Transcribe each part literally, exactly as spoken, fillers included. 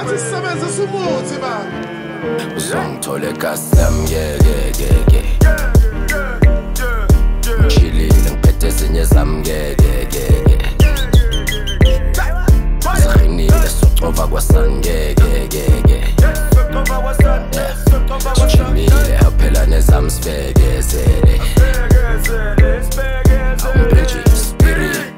Sisebenzisa umuthi man. Uzongithola egasam yeah yeah yeah yeah. Ngishilile ngiphethe ezinye zami yeah yeah yeah yeah. Siqinile socova kwasani yeah yeah yeah yeah. Sijimile aphela nezami sibekezele. Umphethe spirit.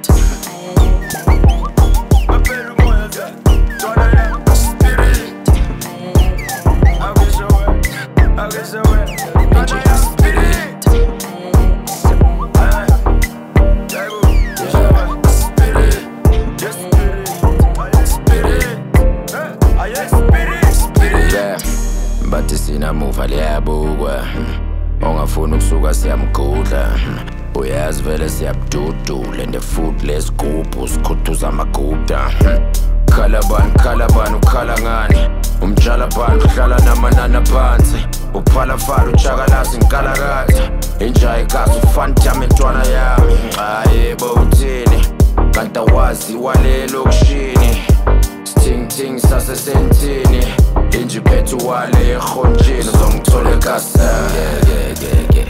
Bathi sinamuva liyabukwa, ongafuni ukusuka siyamgudla. Uyazi vele siyabududula and futhi lesigubhu sikhuthuza amaguda. Khala bani khala bani ukhala ngani, umjala bani uhlala namanana phansi. Uphala fala ujakalazi ngikalakatha, inja igazi ufantama intwana yami. Yebo uthini kanti awazi walelo kushini. Ting ting sasesentini, inji phethu wale ekhonjini. Uzongithola egasam yeah yeah yeah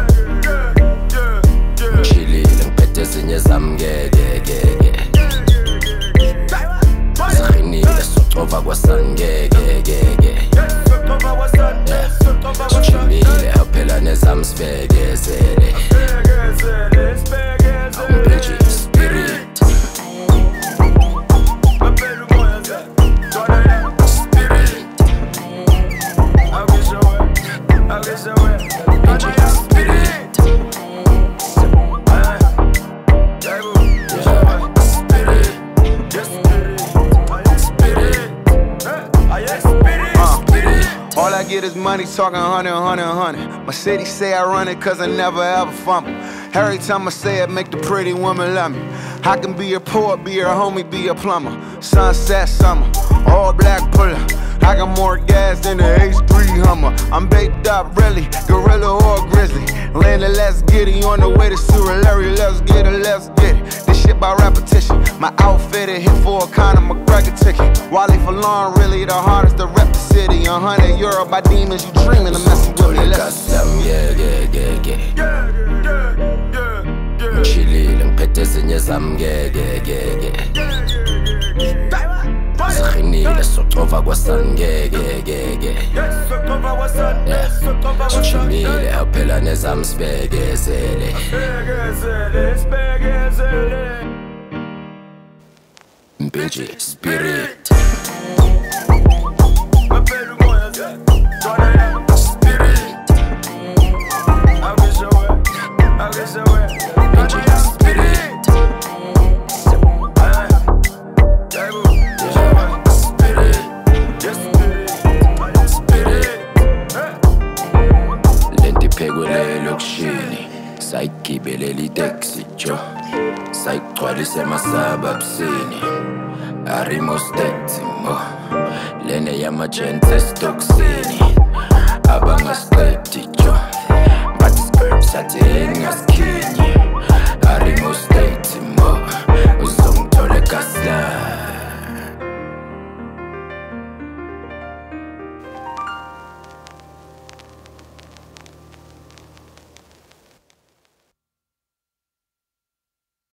yeah. Ngishilile ngiphethe ezinye zami yeah yeah yeah yeah. Siqinile socova kwasani yeah yeah yeah yeah. Sijimile aphela nezami sibekezele. Umphethe spirit. All I get is money, talking hundred, hundred, hundred. My city say I run it cause I never ever fumble. Every time I say it, make the pretty woman love me. I can be your poet, be your homie, be your plumber. Sunset summer, all black puller. I got more gas than the H three Hummer. I'm baked up, really, gorilla or grizzly. Landed, let's get it, on the way to Surulere. Let's get it, let's get it. This shit by repetition. My outfit it hit for a Conor McGregor ticket. Wally Fallon, really the hardest to rep the city. A hundred euro by demons, you dreaming of messing with me. Let's yeah yeah yeah yeah. Ngishilile ngiphethe ezinye zami yeah yeah yeah yeah. Siqinile socova kwasani yeah yeah yeah yeah. Sijimile aphela nezami sibekezele. Umphethe spirit. Sayigibeleli taxi jo, sayigcwalise masaba busini. Arimo state mo, lene yamagents estoksini. Abangasqedi jo, bathi skirt sathi engaskini. Arimo state mo.